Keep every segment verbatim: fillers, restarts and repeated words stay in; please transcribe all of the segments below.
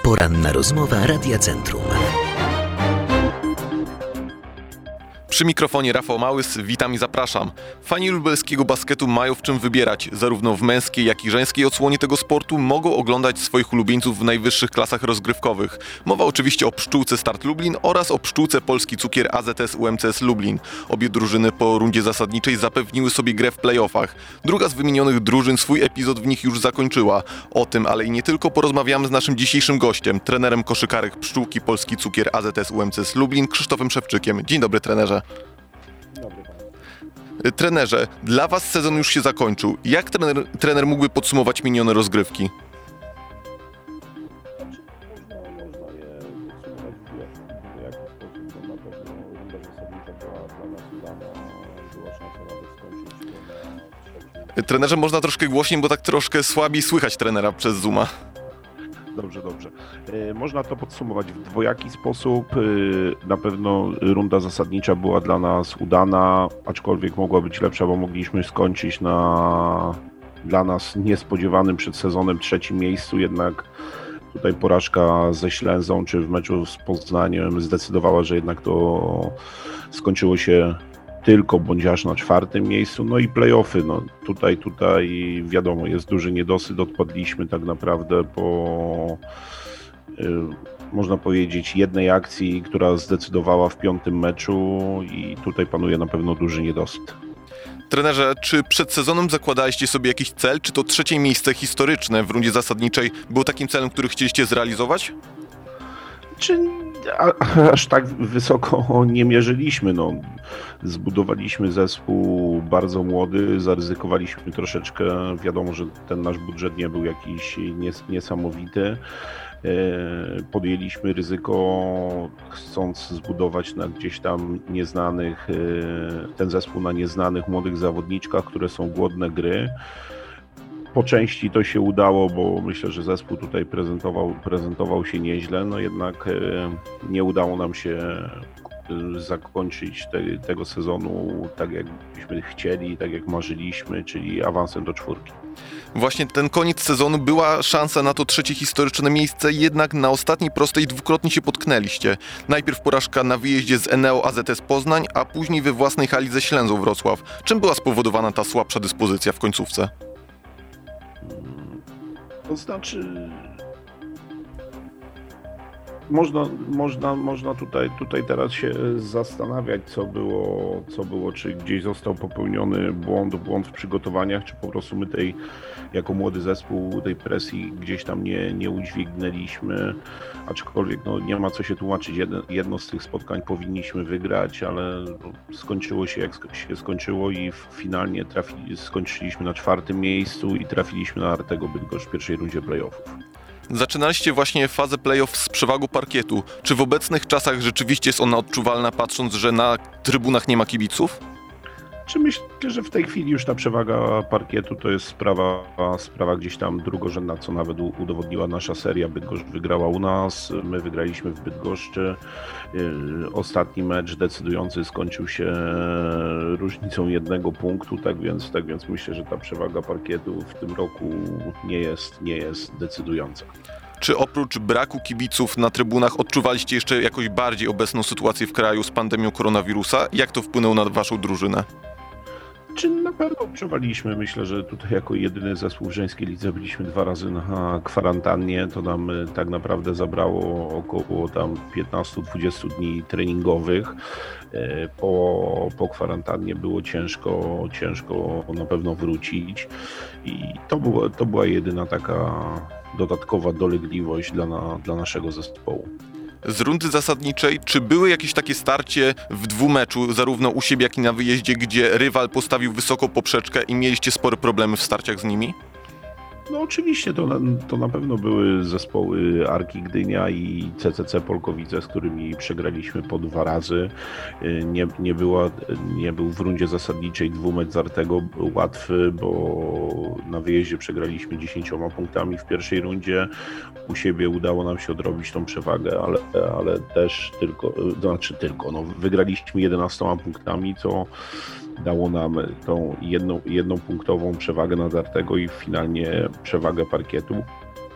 Poranna rozmowa Radia Centrum. Przy mikrofonie Rafał Małys, witam i zapraszam. Fani lubelskiego basketu mają w czym wybierać. Zarówno w męskiej, jak i żeńskiej odsłonie tego sportu mogą oglądać swoich ulubieńców w najwyższych klasach rozgrywkowych. Mowa oczywiście o Pszczółce Start Lublin oraz o Pszczółce Polski Cukier A Z S U M C S Lublin. Obie drużyny po rundzie zasadniczej zapewniły sobie grę w playoffach. Druga z wymienionych drużyn swój epizod w nich już zakończyła. O tym, ale i nie tylko, porozmawiamy z naszym dzisiejszym gościem, trenerem koszykarek Pszczółki Polski Cukier A Z S U M C S Lublin, Krzysztofem Szewczykiem. Dzień dobry, trenerze. Trenerze, dla Was sezon już się zakończył. Jak trener, trener mógłby podsumować minione rozgrywki? Można, można je podsumować w jaki sposób, bo na pewno runda zasadnicza była dla nas udana, była szansa nawet skończyć na trzecim. Trenerze, można troszkę głośniej, bo tak troszkę słabiej słychać trenera przez Zooma. Dobrze, dobrze. Można to podsumować w dwojaki sposób. Na pewno runda zasadnicza była dla nas udana, aczkolwiek mogła być lepsza, bo mogliśmy skończyć na dla nas niespodziewanym przed sezonem trzecim miejscu, jednak tutaj porażka ze Ślęzą czy w meczu z Poznaniem zdecydowała, że jednak to skończyło się tylko bądź aż na czwartym miejscu, no i play-offy, no tutaj, tutaj wiadomo, jest duży niedosyt, odpadliśmy tak naprawdę po, yy, można powiedzieć, jednej akcji, która zdecydowała w piątym meczu i tutaj panuje na pewno duży niedosyt. Trenerze, czy przed sezonem zakładaliście sobie jakiś cel, czy to trzecie miejsce historyczne w rundzie zasadniczej było takim celem, który chcieliście zrealizować? Czy a, aż tak wysoko nie mierzyliśmy, no. Zbudowaliśmy zespół bardzo młody, zaryzykowaliśmy troszeczkę, wiadomo, że ten nasz budżet nie był jakiś nies- niesamowity. Podjęliśmy ryzyko, chcąc zbudować na gdzieś tam nieznanych, ten zespół na nieznanych młodych zawodniczkach, które są głodne gry. Po części to się udało, bo myślę, że zespół tutaj prezentował, prezentował się nieźle, no jednak nie udało nam się zakończyć te, tego sezonu tak, jak byśmy chcieli, tak jak marzyliśmy, czyli awansem do czwórki. Właśnie ten koniec sezonu była szansa na to trzecie historyczne miejsce, jednak na ostatniej prostej dwukrotnie się potknęliście. Najpierw porażka na wyjeździe z Eneo A Z S Poznań, a później we własnej hali ze Ślęzą Wrocław. Czym była spowodowana ta słabsza dyspozycja w końcówce? To znaczy, można, można, można tutaj, tutaj teraz się zastanawiać, co było, co było, czy gdzieś został popełniony błąd, błąd w przygotowaniach, czy po prostu my tej, jako młody zespół, tej presji gdzieś tam nie, nie udźwignęliśmy, aczkolwiek no, nie ma co się tłumaczyć, jedno, jedno z tych spotkań powinniśmy wygrać, ale no, skończyło się jak się skończyło i finalnie trafili, skończyliśmy na czwartym miejscu i trafiliśmy na Artego Bydgoszcz w pierwszej rundzie playoffów. Zaczynaliście właśnie fazę playoff z przewagą parkietu. Czy w obecnych czasach rzeczywiście jest ona odczuwalna, patrząc, że na trybunach nie ma kibiców? Czy myślę, że w tej chwili już ta przewaga parkietu to jest sprawa, sprawa gdzieś tam drugorzędna, co nawet udowodniła nasza seria. Bydgoszcz wygrała u nas, my wygraliśmy w Bydgoszczy. Ostatni mecz decydujący skończył się różnicą jednego punktu, tak więc, tak więc myślę, że ta przewaga parkietu w tym roku nie jest, nie jest decydująca. Czy oprócz braku kibiców na trybunach odczuwaliście jeszcze jakoś bardziej obecną sytuację w kraju z pandemią koronawirusa? Jak to wpłynęło na waszą drużynę? Czy na pewno odczuwaliśmy? Myślę, że tutaj jako jedyny zespół w żeńskiej lidze byliśmy dwa razy na kwarantannie. To nam tak naprawdę zabrało około tam piętnaście do dwudziestu dni treningowych. Po, po kwarantannie było ciężko, ciężko na pewno wrócić i to, było, to była jedyna taka dodatkowa dolegliwość dla, na, dla naszego zespołu. Z rundy zasadniczej, czy były jakieś takie starcie w dwumeczu, zarówno u siebie, jak i na wyjeździe, gdzie rywal postawił wysoką poprzeczkę i mieliście spore problemy w starciach z nimi? No oczywiście, to na, to na pewno były zespoły Arki Gdynia i C C C Polkowice, z którymi przegraliśmy po dwa razy. Nie, nie, była, nie był w rundzie zasadniczej dwumecz z Artego łatwy, bo na wyjeździe przegraliśmy dziesięcioma punktami w pierwszej rundzie. U siebie udało nam się odrobić tą przewagę, ale, ale też tylko, to znaczy tylko, no, wygraliśmy jedenastoma punktami, co dało nam tą jedną, jedną punktową przewagę nad Artego i finalnie przewagę parkietu.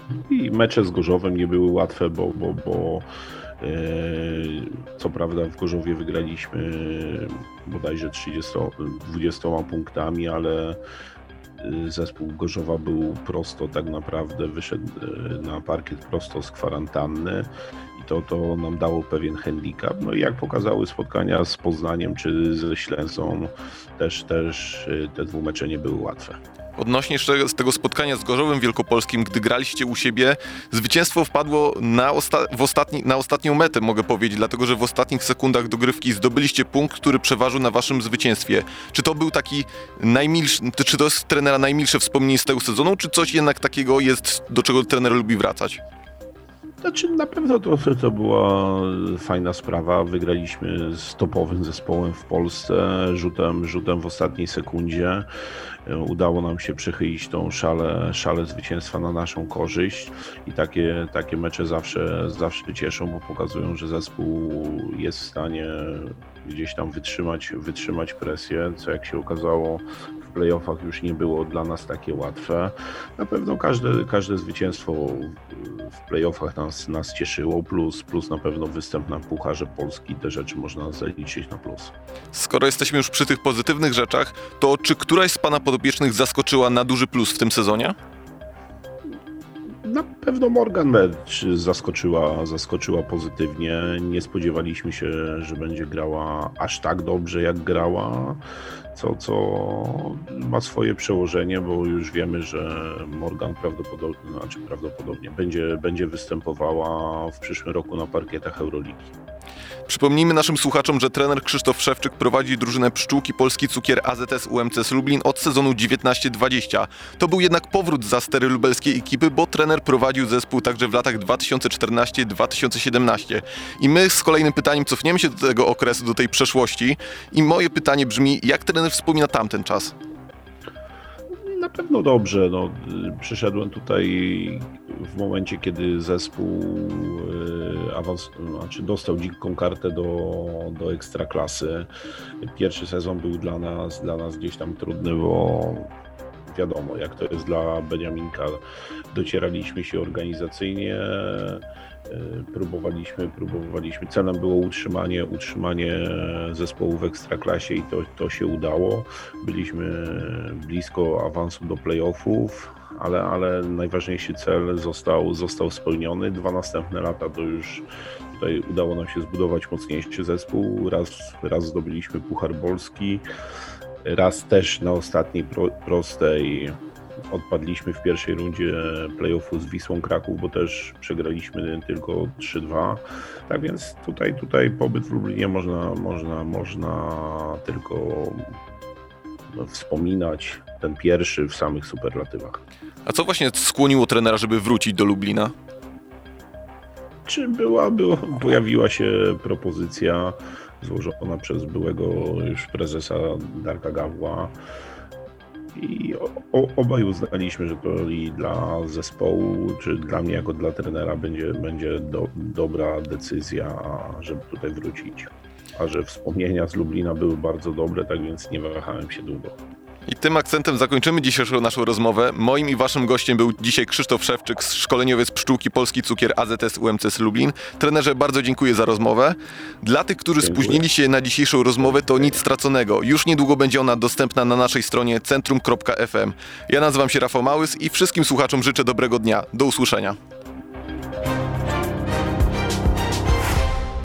I mecze z Gorzowem nie były łatwe, bo, bo, bo e, co prawda w Gorzowie wygraliśmy bodajże trzydziestoma, dwudziestoma punktami, ale zespół Gorzowa był prosto, tak naprawdę wyszedł na parkiet prosto z kwarantanny i to, to nam dało pewien handicap. No i jak pokazały spotkania z Poznaniem czy ze Ślęzą, też, też te dwumecze nie były łatwe. Odnośnie jeszcze z tego spotkania z Gorzowem Wielkopolskim, gdy graliście u siebie, zwycięstwo wpadło na, osta- w ostatni, na ostatnią metę, mogę powiedzieć, dlatego że w ostatnich sekundach dogrywki zdobyliście punkt, który przeważył na waszym zwycięstwie. Czy to był taki najmilszy, czy to jest trenera najmilsze wspomnienie z tego sezonu, czy coś jednak takiego jest, do czego trener lubi wracać? Znaczy, na pewno to, to była fajna sprawa. Wygraliśmy z topowym zespołem w Polsce rzutem, rzutem w ostatniej sekundzie. Udało nam się przechylić tą szalę, szalę zwycięstwa na naszą korzyść i takie, takie mecze zawsze, zawsze cieszą, bo pokazują, że zespół jest w stanie gdzieś tam wytrzymać, wytrzymać presję, co jak się okazało w playoffach już nie było dla nas takie łatwe. Na pewno każde, każde zwycięstwo w playoffach nas, nas cieszyło, plus, plus na pewno występ na Pucharze Polski, te rzeczy można zaliczyć na plus. Skoro jesteśmy już przy tych pozytywnych rzeczach, to czy któraś z pana podopiecznych zaskoczyła na duży plus w tym sezonie? Na pewno Morgan Mecz zaskoczyła, zaskoczyła pozytywnie. Nie spodziewaliśmy się, że będzie grała aż tak dobrze, jak grała, co, co ma swoje przełożenie, bo już wiemy, że Morgan prawdopodobnie, znaczy prawdopodobnie będzie, będzie występowała w przyszłym roku na parkietach Euroligi. Przypomnijmy naszym słuchaczom, że trener Krzysztof Szewczyk prowadzi drużynę Pszczółki Polski Cukier A Z S U M C S Lublin od sezonu dziewiętnaście dwadzieścia. To był jednak powrót za stery lubelskiej ekipy, bo trener prowadził zespół także w latach dwa tysiące czternastym do dwa tysiące siedemnastego. I my z kolejnym pytaniem cofniemy się do tego okresu, do tej przeszłości. I moje pytanie brzmi, jak trener wspomina tamten czas? Na pewno dobrze. No, przyszedłem tutaj w momencie, kiedy zespół awans, znaczy dostał dzikką kartę do, do Ekstraklasy. Pierwszy sezon był dla nas, dla nas gdzieś tam trudny, bo wiadomo, jak to jest dla Beniaminka. Docieraliśmy się organizacyjnie, próbowaliśmy, próbowaliśmy. Celem było utrzymanie, utrzymanie zespołu w Ekstraklasie i to, to się udało. Byliśmy blisko awansu do playoffów, ale, ale najważniejszy cel został, został spełniony. Dwa następne lata to już tutaj udało nam się zbudować mocniejszy zespół. Raz, raz zdobyliśmy Puchar Polski, raz też na ostatniej pro, prostej odpadliśmy w pierwszej rundzie playoffu z Wisłą Kraków, bo też przegraliśmy tylko trzy dwa. Tak więc tutaj, tutaj pobyt w Lublinie można, można, można tylko wspominać, ten pierwszy w samych superlatywach. A co właśnie skłoniło trenera, żeby wrócić do Lublina? Czy była, była, pojawiła się propozycja złożona przez byłego już prezesa Darka Gawła i o, obaj uznaliśmy, że to i dla zespołu, czy dla mnie jako dla trenera będzie, będzie do, dobra decyzja, żeby tutaj wrócić. A że wspomnienia z Lublina były bardzo dobre, tak więc nie wahałem się długo. I tym akcentem zakończymy dzisiejszą naszą rozmowę. Moim i waszym gościem był dzisiaj Krzysztof Szewczyk, szkoleniowiec Pszczółki Polski Cukier A Z S U M C S Lublin. Trenerze, bardzo dziękuję za rozmowę. Dla tych, którzy dziękuję. Spóźnili się na dzisiejszą rozmowę, to nic straconego. Już niedługo będzie ona dostępna na naszej stronie centrum kropka f m. Ja nazywam się Rafał Małys i wszystkim słuchaczom życzę dobrego dnia. Do usłyszenia.